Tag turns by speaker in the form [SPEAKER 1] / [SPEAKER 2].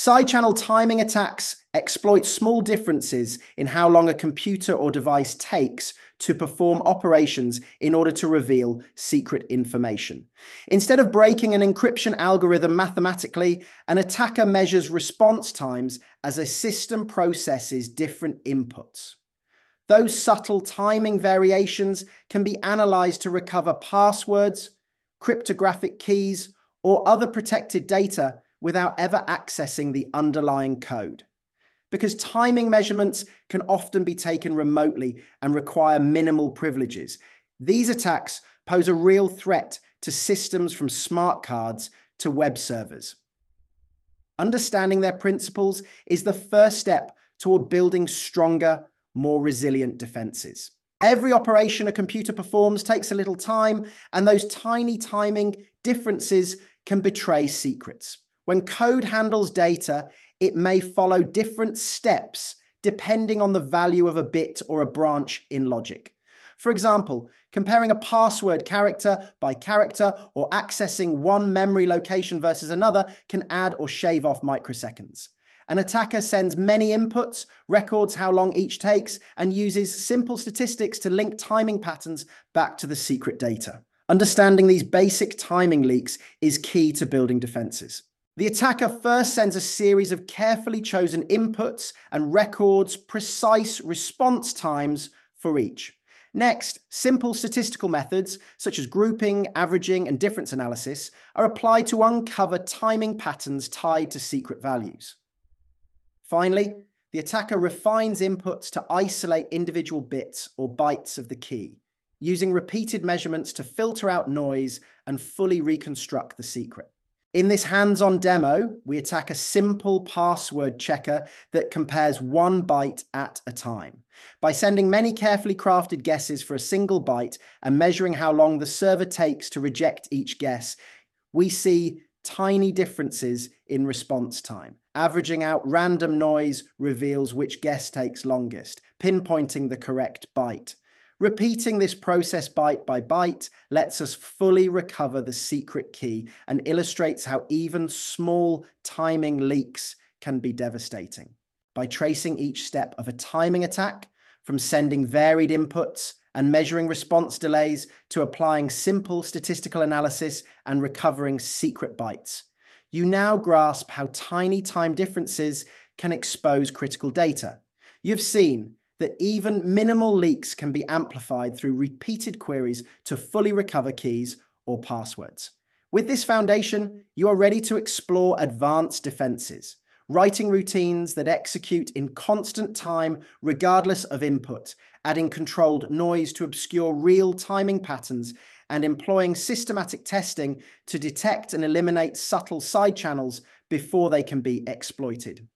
[SPEAKER 1] Side-channel timing attacks exploit small differences in how long a computer or device takes to perform operations in order to reveal secret information. Instead of breaking an encryption algorithm mathematically, an attacker measures response times as a system processes different inputs. Those subtle timing variations can be analyzed to recover passwords, cryptographic keys, or other protected data without ever accessing the underlying code. Because timing measurements can often be taken remotely and require minimal privileges, these attacks pose a real threat to systems from smart cards to web servers. Understanding their principles is the first step toward building stronger, more resilient defenses. Every operation a computer performs takes a little time, and those tiny timing differences can betray secrets. When code handles data, it may follow different steps depending on the value of a bit or a branch in logic. For example, comparing a password character by character or accessing one memory location versus another can add or shave off microseconds. An attacker sends many inputs, records how long each takes, and uses simple statistics to link timing patterns back to the secret data. Understanding these basic timing leaks is key to building defenses. The attacker first sends a series of carefully chosen inputs and records precise response times for each. Next, simple statistical methods such as grouping, averaging, and difference analysis are applied to uncover timing patterns tied to secret values. Finally, the attacker refines inputs to isolate individual bits or bytes of the key, using repeated measurements to filter out noise and fully reconstruct the secret. In this hands-on demo, we attack a simple password checker that compares one byte at a time. By sending many carefully crafted guesses for a single byte and measuring how long the server takes to reject each guess, we see tiny differences in response time. Averaging out random noise reveals which guess takes longest, pinpointing the correct byte. Repeating this process byte by byte lets us fully recover the secret key and illustrates how even small timing leaks can be devastating. By tracing each step of a timing attack, from sending varied inputs and measuring response delays to applying simple statistical analysis and recovering secret bytes, you now grasp how tiny time differences can expose critical data. You've seen that even minimal leaks can be amplified through repeated queries to fully recover keys or passwords. With this foundation, you are ready to explore advanced defenses, writing routines that execute in constant time regardless of input, adding controlled noise to obscure real timing patterns, and employing systematic testing to detect and eliminate subtle side channels before they can be exploited.